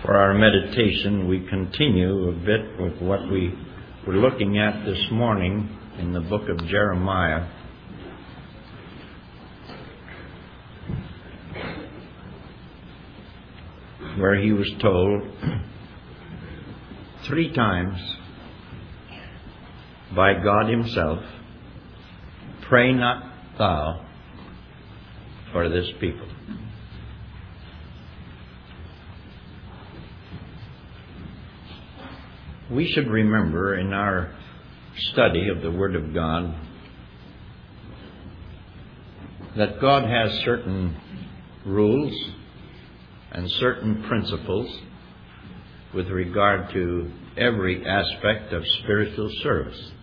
For our meditation, we continue a bit with what we were looking at this morning in the book of Jeremiah. Where he was told 3 times by God himself, "Pray not thou for this people." We should remember in our study of the Word of God that God has certain rules and certain principles with regard to every aspect of spiritual service.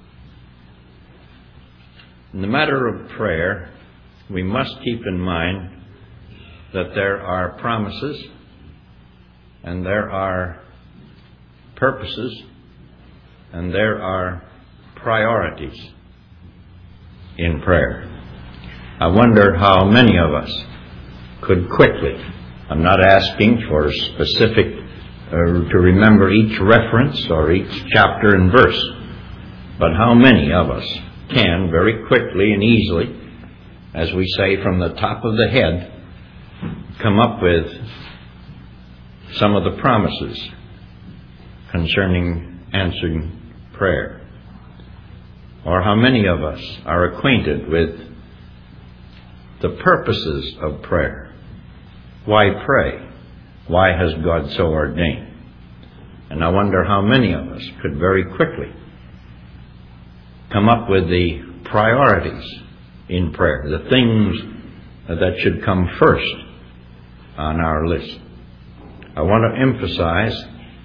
In the matter of prayer, we must keep in mind that there are promises and there are purposes and there are priorities in prayer. I wonder how many of us could quickly, I'm not asking for specific, to remember each reference or each chapter and verse, but how many of us can very quickly and easily, as we say from the top of the head, come up with some of the promises concerning answering prayer? Or how many of us are acquainted with the purposes of prayer? Why pray? Why has God so ordained? And I wonder how many of us could very quickly come up with the priorities in prayer, the things that should come first on our list. I want to emphasize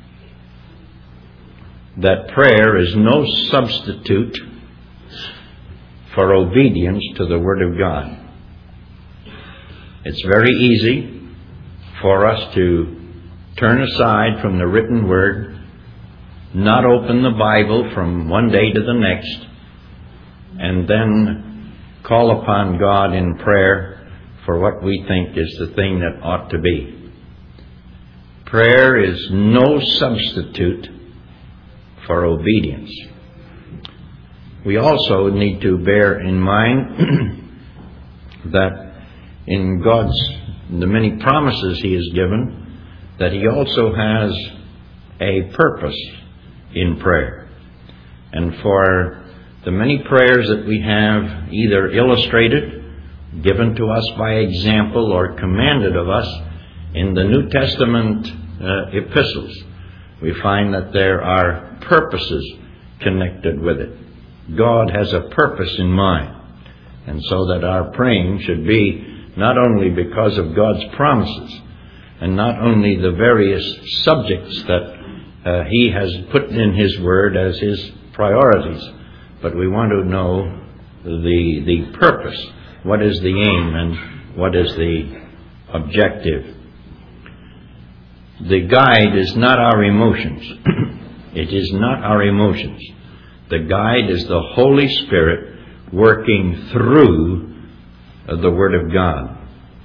that prayer is no substitute for obedience to the Word of God. It's very easy for us to turn aside from the written Word, not open the Bible from one day to the next, and then call upon God in prayer for what we think is the thing that ought to be. Prayer is no substitute for obedience. We also need to bear in mind that in the many promises He has given, that He also has a purpose in prayer. And for the many prayers that we have either illustrated, given to us by example, or commanded of us in the New Testament epistles, we find that there are purposes connected with it. God has a purpose in mind. And so that our praying should be not only because of God's promises and not only the various subjects that He has put in His Word as His priorities, but we want to know the purpose. What is the aim and what is the objective? The guide is not our emotions. It is not our emotions. The guide is the Holy Spirit working through the Word of God.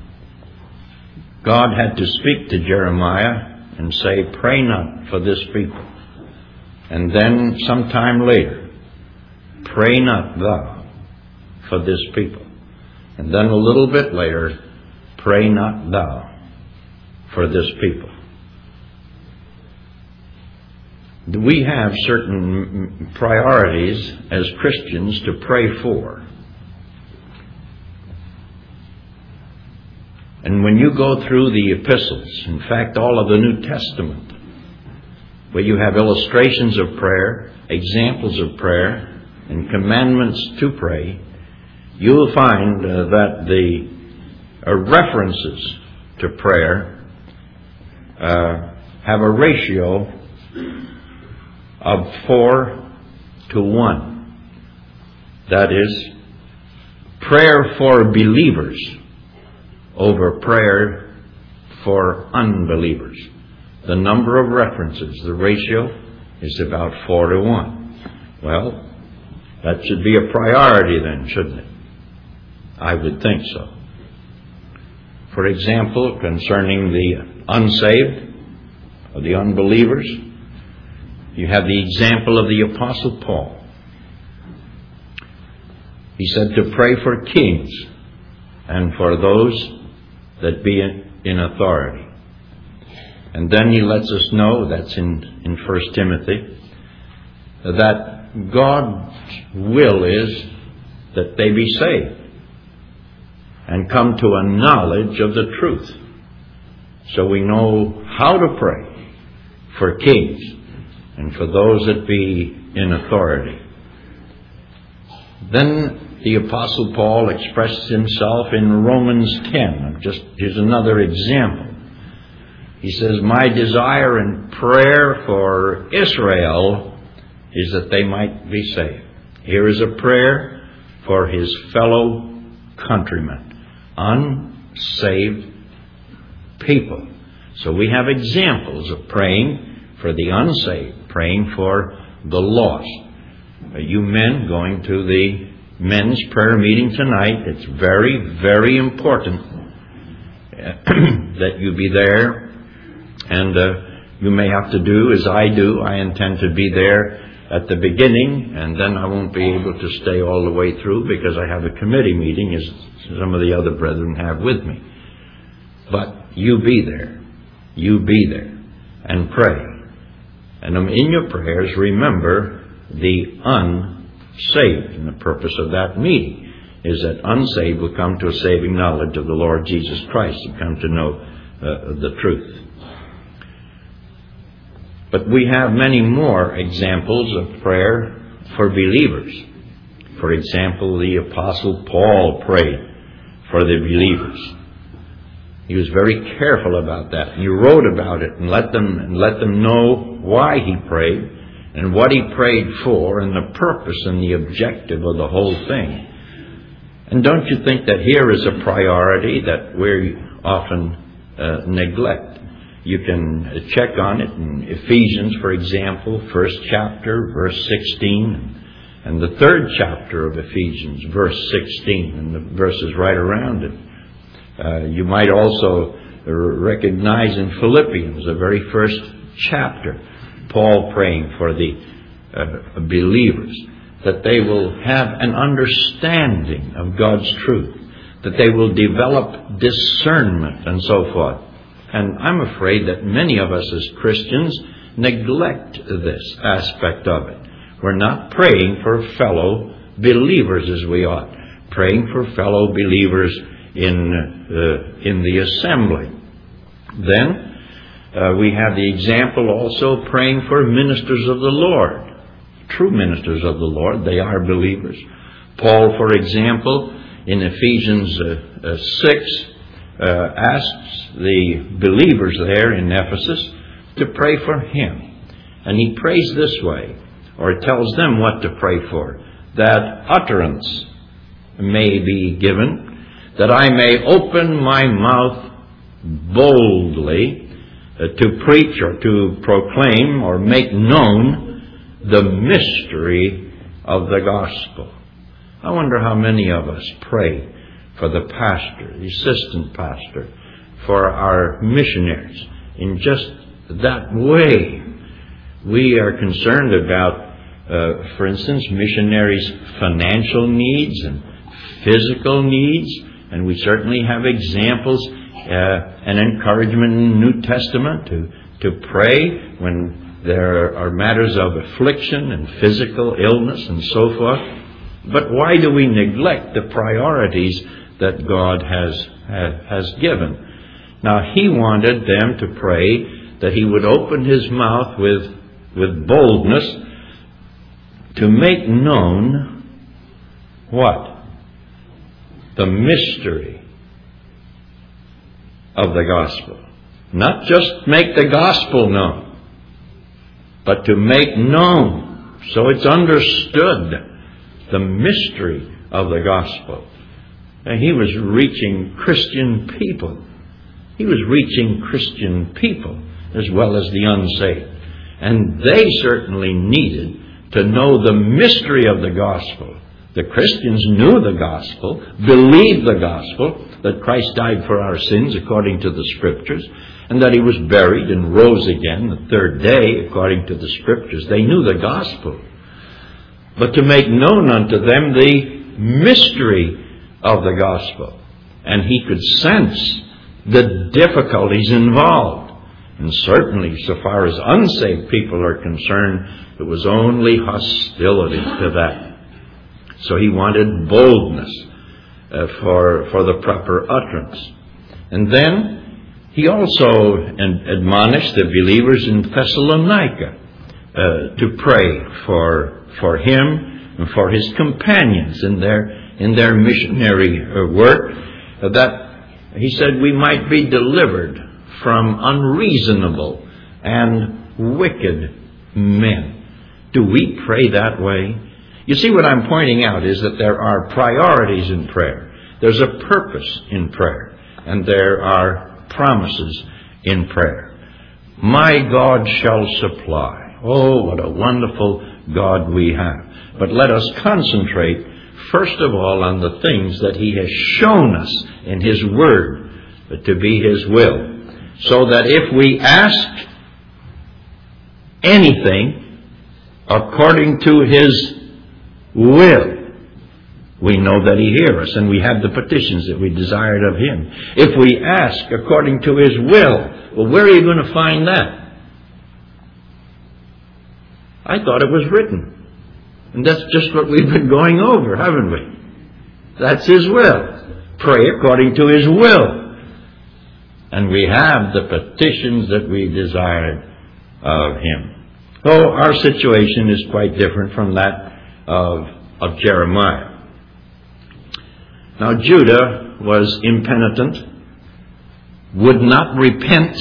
God had to speak to Jeremiah and say, "Pray not for this people." And then sometime later, "Pray not thou for this people." And then a little bit later, "Pray not thou for this people." We have certain priorities as Christians to pray for. And when you go through the epistles, in fact all of the New Testament, where you have illustrations of prayer, examples of prayer, and commandments to pray, you will find that the references to prayer have a ratio of 4-1. That is, prayer for believers over prayer for unbelievers. The number of references, the ratio, is about 4-1. Well, that should be a priority then, shouldn't it? I would think so. For example, concerning the unsaved, of the unbelievers. You have the example of the Apostle Paul. He said to pray for kings and for those that be in authority. And then he lets us know, that's in 1 Timothy, that God's will is that they be saved and come to a knowledge of the truth. So we know how to pray for kings and for those that be in authority. Then the Apostle Paul expresses himself in Romans 10. Here's another example. He says, my desire and prayer for Israel is that they might be saved. Here is a prayer for his fellow countrymen, unsaved people. So we have examples of praying for the unsaved, praying for the lost. You men going to the men's prayer meeting tonight, it's very, very important that you be there. And you may have to do as I do. I intend to be there at the beginning, and then I won't be able to stay all the way through because I have a committee meeting, as some of the other brethren have with me. But you be there. You be there and pray. And in your prayers, remember the unsaved. And the purpose of that meeting is that unsaved will come to a saving knowledge of the Lord Jesus Christ and come to know the truth. But we have many more examples of prayer for believers. For example, the Apostle Paul prayed for the believers. He was very careful about that. He wrote about it and let them know why he prayed and what he prayed for and the purpose and the objective of the whole thing. And don't you think that here is a priority that we often neglect? You can check on it in Ephesians, for example, 1st chapter, verse 16, and the 3rd chapter of Ephesians, verse 16, and the verses right around it. You might also recognize in Philippians, the very first chapter, Paul praying for the believers, that they will have an understanding of God's truth, that they will develop discernment and so forth. And I'm afraid that many of us as Christians neglect this aspect of it. We're not praying for fellow believers as we ought. Praying for fellow believers in the assembly. Then we have the example also praying for ministers of the Lord. True ministers of the Lord, they are believers. Paul, for example, in Ephesians 6, asks the believers there in Ephesus to pray for him. And he prays this way, or tells them what to pray for, that utterance may be given, that I may open my mouth boldly to preach or to proclaim or make known the mystery of the gospel. I wonder how many of us pray for the pastor, the assistant pastor, for our missionaries. In just that way, we are concerned about, for instance, missionaries' financial needs and physical needs, and we certainly have examples and encouragement in the New Testament to pray when there are matters of affliction and physical illness and so forth. But why do we neglect the priorities that God has given? Now, he wanted them to pray that he would open his mouth with boldness to make known what? The mystery of the gospel. Not just make the gospel known, but to make known, so it's understood, the mystery of the gospel. And he was reaching Christian people. He was reaching Christian people as well as the unsaved. And they certainly needed to know the mystery of the gospel, The Christians knew the gospel, believed the gospel, that Christ died for our sins according to the Scriptures, and that He was buried and rose again the third day according to the Scriptures. They knew the gospel. But to make known unto them the mystery of the gospel. And he could sense the difficulties involved. And certainly, so far as unsaved people are concerned, it was only hostility to that. So he wanted boldness for the proper utterance. And then he also admonished the believers in Thessalonica to pray for him and for his companions in their missionary work, that he said we might be delivered from unreasonable and wicked men. Do we pray that way? You see, what I'm pointing out is that there are priorities in prayer. There's a purpose in prayer. And there are promises in prayer. My God shall supply. Oh, what a wonderful God we have. But let us concentrate, first of all, on the things that He has shown us in His Word to be His will. So that if we ask anything according to His will, we know that He hears us, and we have the petitions that we desired of Him. If we ask according to His will, well, where are you going to find that? I thought it was written. And that's just what we've been going over, haven't we? That's His will. Pray according to His will. And we have the petitions that we desired of Him. Oh, our situation is quite different from that of Jeremiah. Now, Judah was impenitent, would not repent,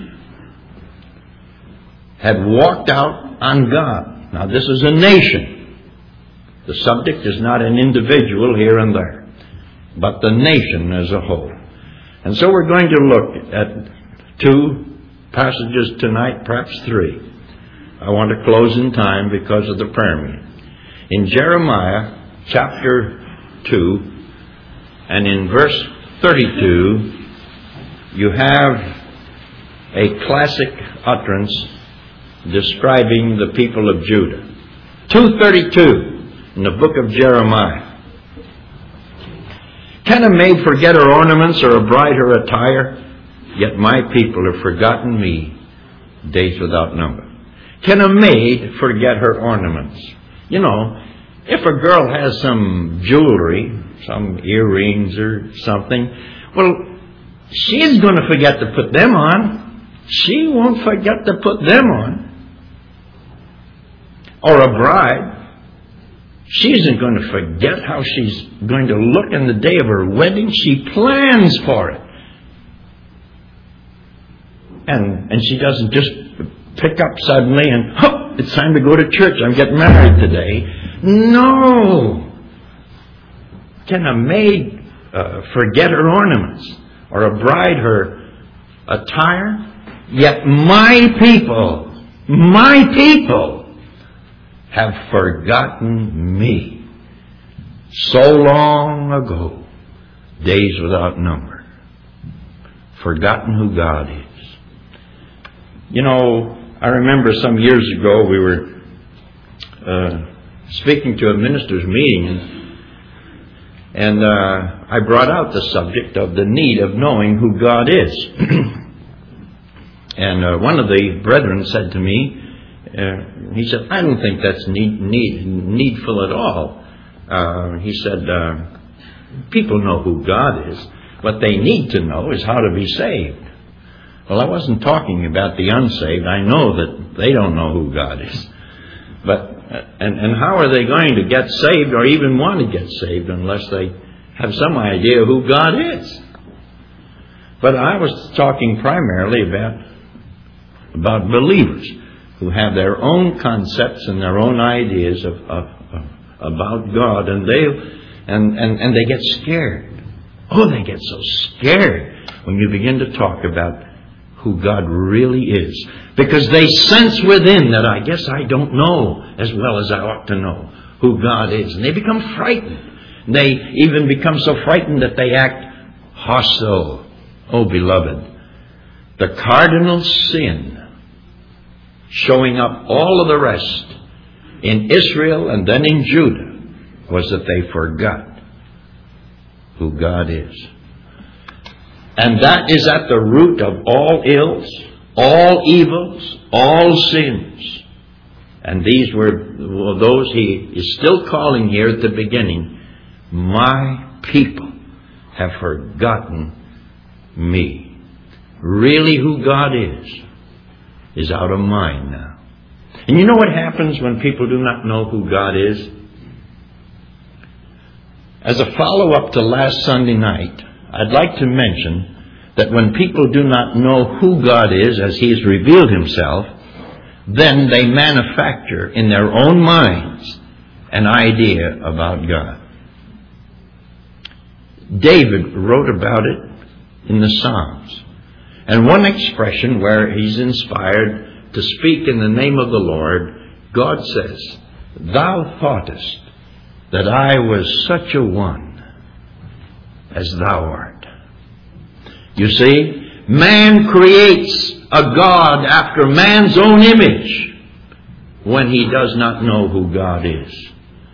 had walked out on God. Now, this is a nation. The subject is not an individual here and there, but the nation as a whole. And so we're going to look at 2 passages tonight, perhaps 3. I want to close in time because of the prayer meeting. In Jeremiah chapter 2, and in verse 32, you have a classic utterance describing the people of Judah. 2:32 in the book of Jeremiah. Can a maid forget her ornaments or a bride her attire? Yet my people have forgotten me days without number. Can a maid forget her ornaments? You know, if a girl has some jewelry, some earrings or something, well, she's going to forget to put them on. She won't forget to put them on. Or a bride, she isn't going to forget how she's going to look in the day of her wedding. She plans for it. And she doesn't just pick up suddenly and, oh, it's time to go to church. I'm getting married today. No. Can a maid forget her ornaments, or a bride her attire? Yet my people have forgotten me so long ago, days without number. Forgotten who God is. You know, I remember some years ago we were speaking to a minister's meeting, and I brought out the subject of the need of knowing who God is. And one of the brethren said to me, he said, I don't think that's needful at all. He said, people know who God is. What they need to know is how to be saved. Well, I wasn't talking about the unsaved. I know that they don't know who God is. But and how are they going to get saved or even want to get saved unless they have some idea who God is? But I was talking primarily about believers who have their own concepts and their own ideas about God, and they get scared. Oh, they get so scared when you begin to talk about who God really is. Because they sense within that I guess I don't know as well as I ought to know who God is. And they become frightened. They even become so frightened that they act hostile. Oh, beloved, the cardinal sin showing up all of the rest in Israel and then in Judah was that they forgot who God is. And that is at the root of all ills, all evils, all sins. And these were those he is still calling here at the beginning. My people have forgotten me. Really who God is out of mind now. And you know what happens when people do not know who God is? As a follow-up to last Sunday night, I'd like to mention that when people do not know who God is as He has revealed Himself, then they manufacture in their own minds an idea about God. David wrote about it in the Psalms. And one expression where he's inspired to speak in the name of the Lord, God says, "Thou thoughtest that I was such a one as thou art." You see, man creates a God after man's own image when he does not know who God is.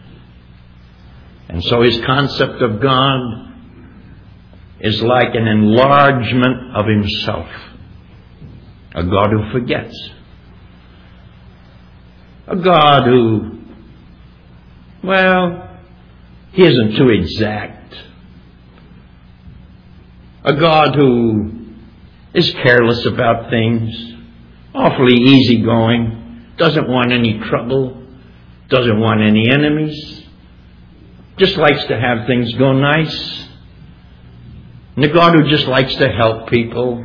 And so his concept of God is like an enlargement of himself. A God who forgets. A God who, well, he isn't too exact. A God who is careless about things, awfully easygoing, doesn't want any trouble, doesn't want any enemies, just likes to have things go nice. And a God who just likes to help people.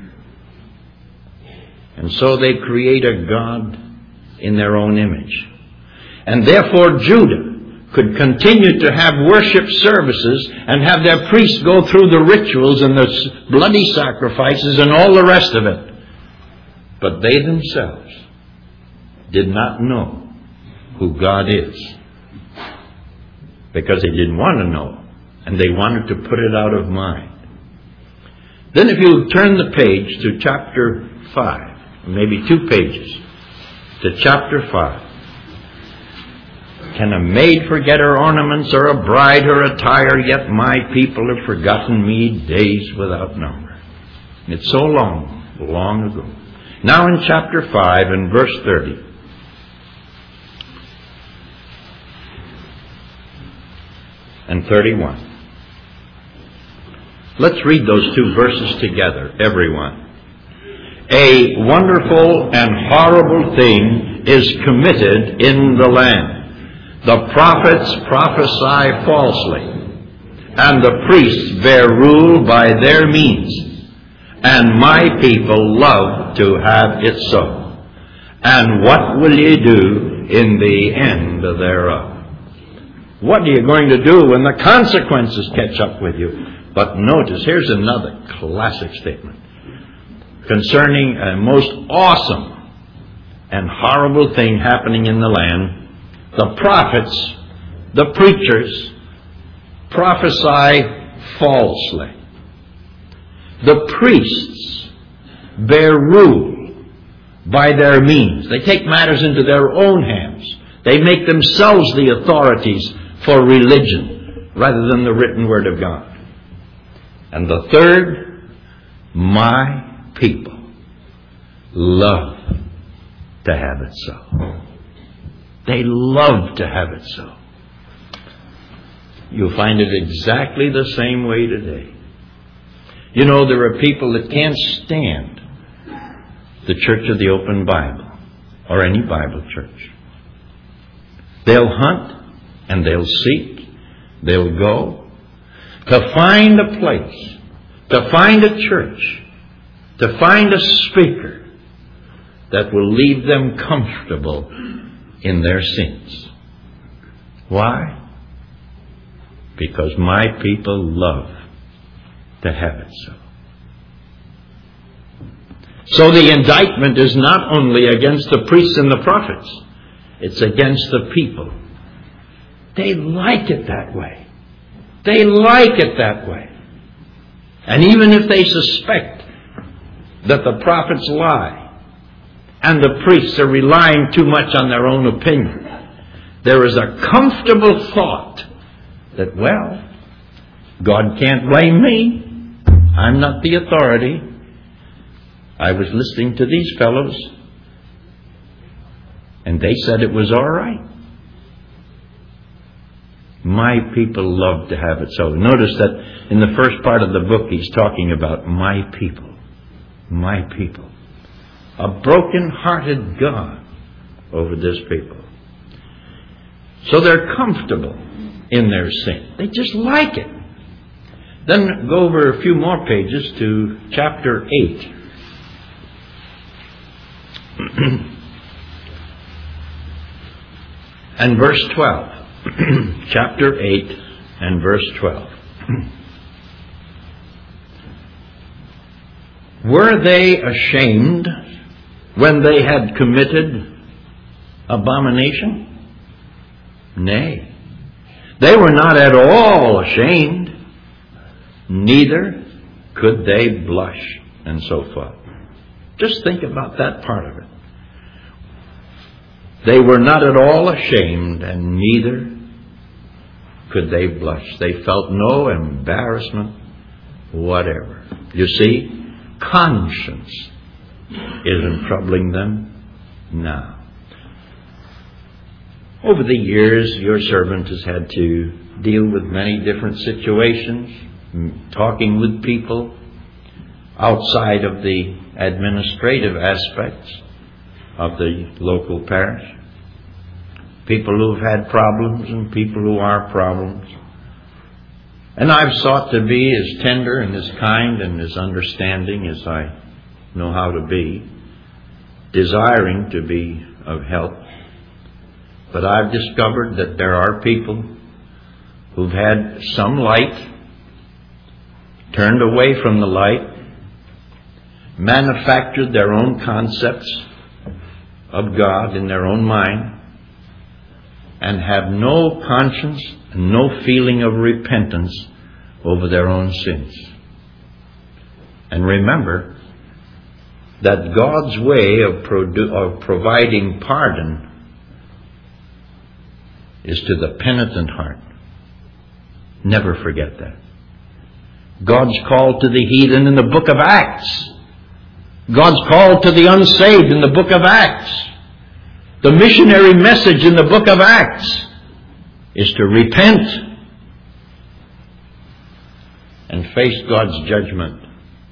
And so they create a God in their own image. And therefore Judah could continue to have worship services and have their priests go through the rituals and the bloody sacrifices and all the rest of it. But they themselves did not know who God is. Because they didn't want to know. And they wanted to put it out of mind. Then if you turn the page to chapter 5, maybe 2 pages, to chapter 5. Can a maid forget her ornaments, or a bride her attire? Yet my people have forgotten me days without number. It's so long, long ago. Now in chapter 5 and verse 30. And 31. Let's read those 2 verses together, everyone. A wonderful and horrible thing is committed in the land. The prophets prophesy falsely, and the priests bear rule by their means. And my people love to have it so. And what will ye do in the end thereof? What are you going to do when the consequences catch up with you? But notice, here's another classic statement concerning a most awesome and horrible thing happening in the land. The prophets, the preachers, prophesy falsely. The priests bear rule by their means. They take matters into their own hands. They make themselves the authorities for religion rather than the written word of God. And the third, my people love to have it so. They love to have it so. You'll find it exactly the same way today. You know, there are people that can't stand the Church of the Open Bible or any Bible church. They'll hunt and they'll seek, they'll go to find a place, to find a church, to find a speaker that will leave them comfortable in their sins. Why? Because my people love to have it so. So the indictment is not only against the priests and the prophets, it's against the people They like it that way. They like it that way. And even if they suspect that the prophets lie and the priests are relying too much on their own opinion, there is a comfortable thought that, well, God can't blame me. I'm not the authority. I was listening to these fellows, and they said it was all right. My people love to have it so. Notice that in the first part of the book he's talking about my people. My people. A broken-hearted God over this people. So they're comfortable in their sin. They just like it. Then go over a few more pages to chapter 8. And verse 12. Chapter 8 and verse 12. Were they ashamed when they had committed abomination? Nay, they were not at all ashamed, neither could they blush, and so forth. Just think about that part of it. They were not at all ashamed, and neither could they blush. They felt no embarrassment whatever. You see, conscience isn't troubling them now. Over the years, your servant has had to deal with many different situations, talking with people outside of the administrative aspects of the local parish. People who've had problems and people who are problems. And I've sought to be as tender and as kind and as understanding as I know how to be, desiring to be of help. But I've discovered that there are people who've had some light, turned away from the light, manufactured their own concepts of God in their own mind, and have no conscience and no feeling of repentance over their own sins. And remember that God's way of providing pardon is to the penitent heart. Never forget that. God's call to the heathen in the book of Acts. God's call to the unsaved in the book of Acts. The missionary message in the book of Acts is to repent and face God's judgment.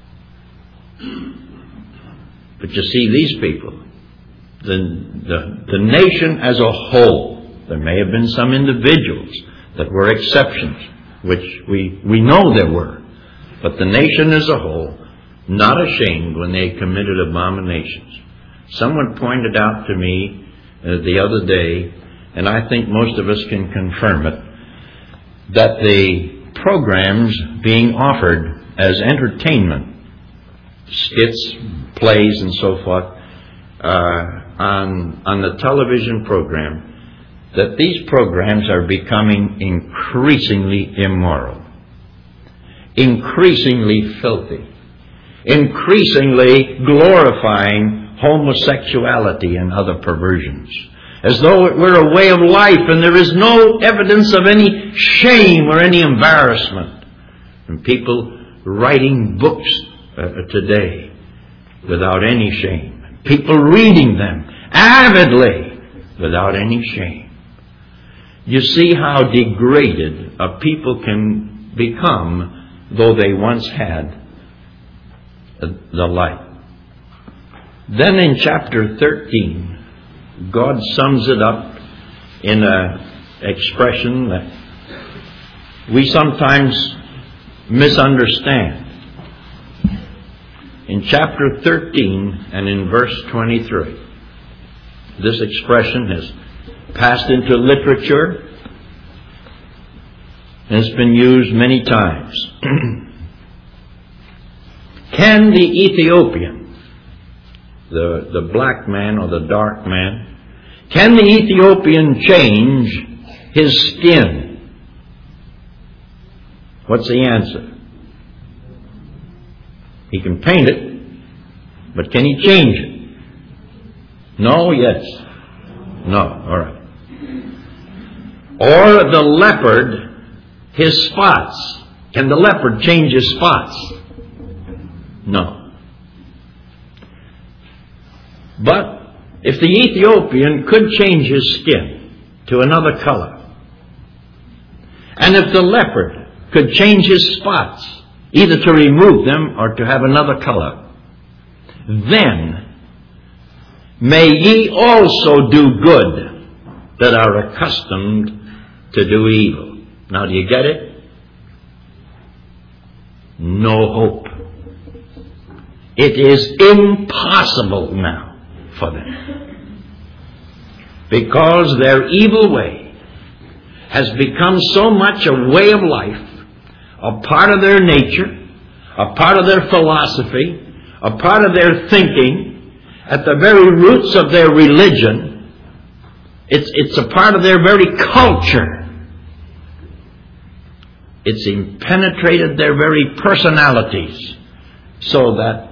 But you see, these people, the nation as a whole, there may have been some individuals that were exceptions, which we know there were, but the nation as a whole, not ashamed when they committed abominations. Someone pointed out to me the other day, and I think most of us can confirm it, that the programs being offered as entertainment, skits, plays, and so forth, on the television program, that these programs are becoming increasingly immoral, increasingly filthy, increasingly glorifying homosexuality and other perversions, as though it were a way of life, and there is no evidence of any shame or any embarrassment. And people writing books today without any shame. People reading them avidly without any shame. You see how degraded a people can become, though they once had the light. Then in chapter 13, God sums it up in an expression that we sometimes misunderstand. In chapter 13 and in verse 23, this expression has passed into literature and it's been used many times. Can the Ethiopian, the black man or the dark man, can the Ethiopian change his skin. What's the answer? He can paint it, but can he change it? No, yes. No, all right. Or the leopard, his spots. Can the leopard change his spots? No. But if the Ethiopian could change his skin to another color, and if the leopard could change his spots, either to remove them or to have another color, then may ye also do good that are accustomed to do evil. Now, do you get it? No hope. It is impossible now for them, because their evil way has become so much a way of life, a part of their nature, a part of their philosophy, a part of their thinking, at the very roots of their religion. It's a part of their very culture. It's penetrated their very personalities, so that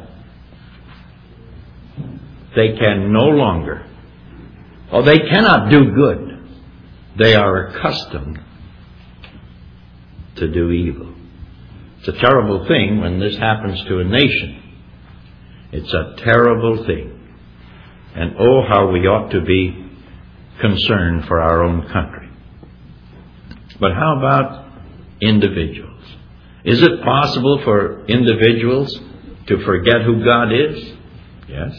they can no longer, or they cannot do good. They are accustomed to do evil. It's a terrible thing when this happens to a nation. It's a terrible thing. And oh, how we ought to be concerned for our own country. But how about individuals? Is it possible for individuals to forget who God is? Yes.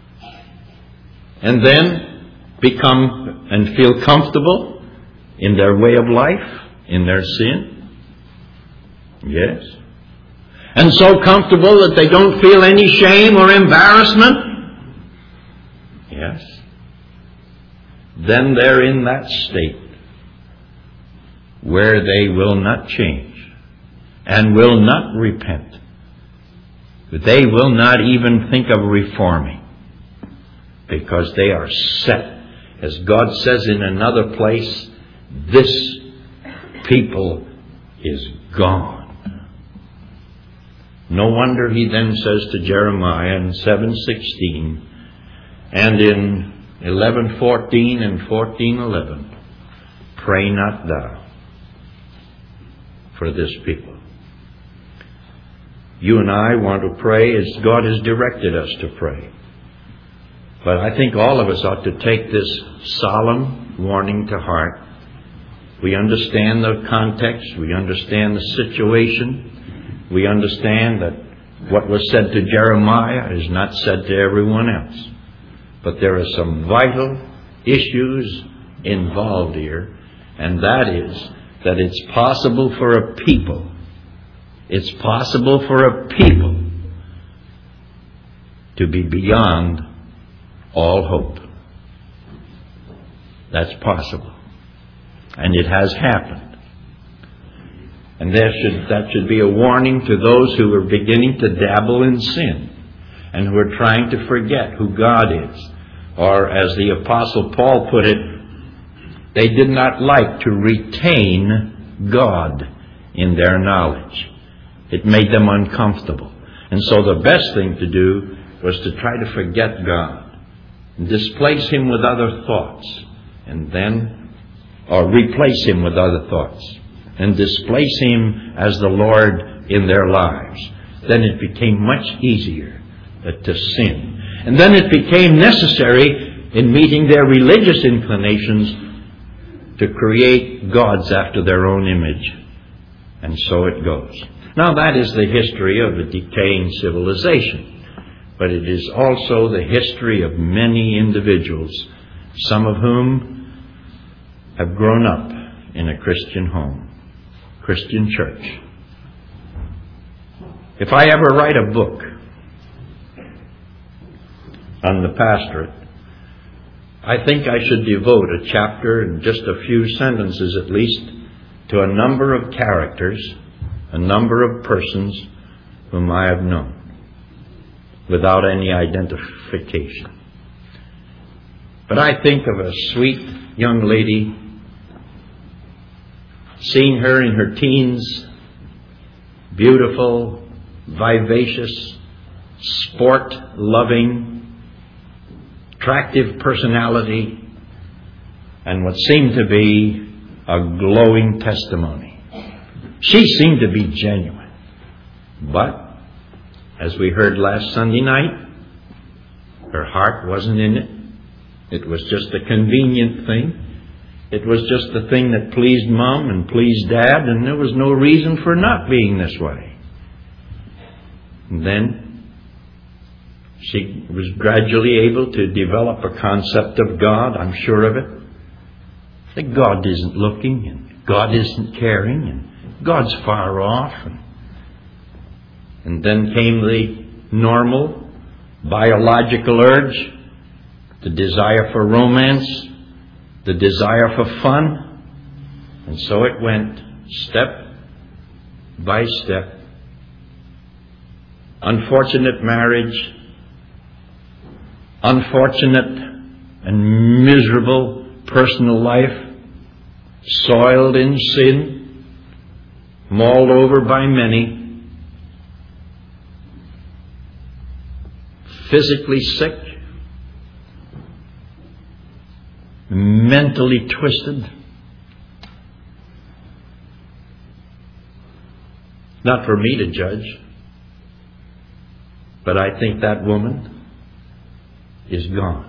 And then become and feel comfortable in their way of life, in their sin? Yes. And so comfortable that they don't feel any shame or embarrassment? Yes. Then they're in that state where they will not change and will not repent. They will not even think of reforming, because they are set. As God says in another place, this people is gone. No wonder he then says to Jeremiah in 7:16 and in 11:14 and 14:11, pray not thou for this people. You and I want to pray as God has directed us to pray. But I think all of us ought to take this solemn warning to heart. We understand the context. We understand the situation. We understand that what was said to Jeremiah is not said to everyone else. But there are some vital issues involved here, and that is that it's possible for a people, to be beyond all hope. That's possible. And it has happened. And that should be a warning to those who are beginning to dabble in sin and who are trying to forget who God is. Or as the Apostle Paul put it, they did not like to retain God in their knowledge. It made them uncomfortable. And so the best thing to do was to try to forget God and displace Him with other thoughts, and then, or replace Him with other thoughts, and displace Him as the Lord in their lives. Then it became much easier to sin. And then it became necessary in meeting their religious inclinations to create gods after their own image. And so it goes. Now that is the history of a decaying civilization. But it is also the history of many individuals, some of whom have grown up in a Christian home, Christian church. If I ever write a book on the pastorate, I think I should devote a chapter and just a few sentences at least to a number of characters, a number of persons whom I have known without any identification. But I think of a sweet young lady seeing her in her teens, beautiful, vivacious, sport-loving, attractive personality, and what seemed to be a glowing testimony. She seemed to be genuine. But, as we heard last Sunday night, her heart wasn't in it. It was just a convenient thing. It was just the thing that pleased Mom and pleased Dad, and there was no reason for not being this way. And then she was gradually able to develop a concept of God, I'm sure of it. That God isn't looking, and God isn't caring, and God's far off. And then came the normal biological urge, the desire for romance, the desire for fun. And so it went step by step. Unfortunate marriage, unfortunate and miserable personal life, soiled in sin, mauled over by many, physically sick, mentally twisted. Not for me to judge, but I think that woman is gone.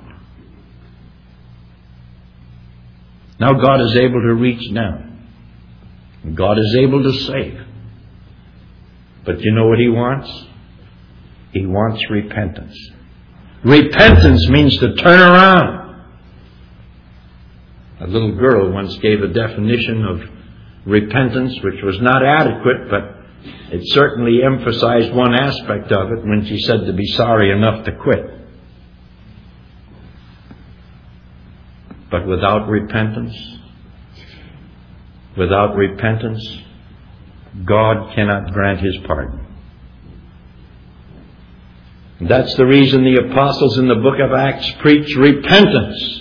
Now God is able to reach down. God is able to save. But you know what He wants? He wants repentance. Repentance means to turn around. A little girl once gave a definition of repentance which was not adequate, but it certainly emphasized one aspect of it when she said to be sorry enough to quit. But without repentance, God cannot grant His pardon. And that's the reason the apostles in the book of Acts preach repentance.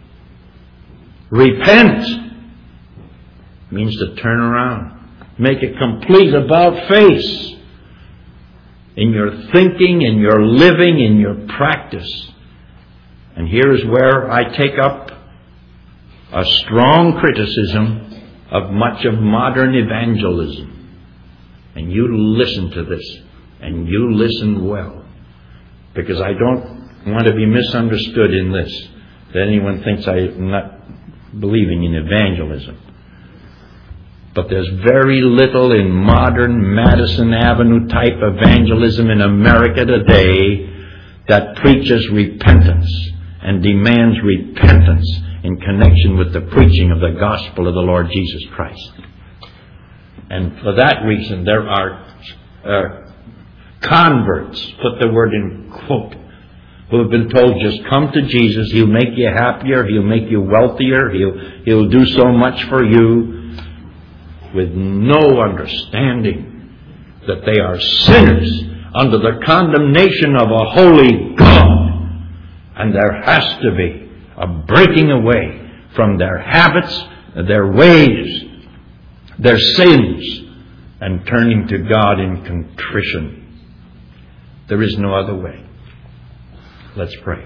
Repent means to turn around. Make a complete about-face in your thinking, in your living, in your practice. And here is where I take up a strong criticism of much of modern evangelism. And you listen to this, and you listen well. Because I don't want to be misunderstood in this, that anyone thinks I'm not believing in evangelism. But there's very little in modern Madison Avenue type evangelism in America today that preaches repentance and demands repentance in connection with the preaching of the gospel of the Lord Jesus Christ. And for that reason, there are converts, put the word in quote, who have been told, just come to Jesus, He'll make you happier, He'll make you wealthier, He'll do so much for you, with no understanding that they are sinners under the condemnation of a holy God. And there has to be a breaking away from their habits, their ways, their sins, and turning to God in contrition. There is no other way. Let's pray.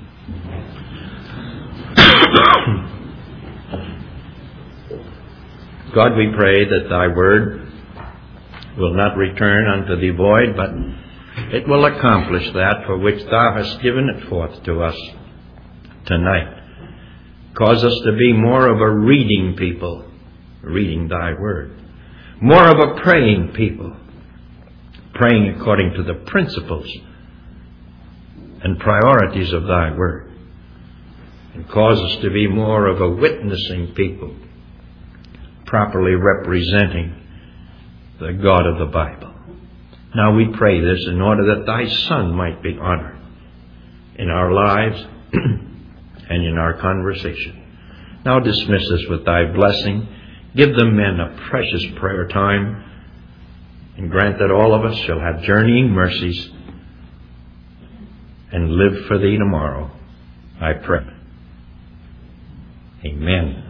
God, we pray that Thy word will not return unto Thee void, but it will accomplish that for which Thou hast given it forth to us tonight. Cause us to be more of a reading people, reading Thy word. More of a praying people, praying according to the principles and priorities of Thy word. And cause us to be more of a witnessing people, properly representing the God of the Bible. Now we pray this in order that Thy Son might be honored in our lives and in our conversation. Now dismiss us with Thy blessing. Give the men a precious prayer time, and grant that all of us shall have journeying mercies and live for Thee tomorrow. I pray. Amen.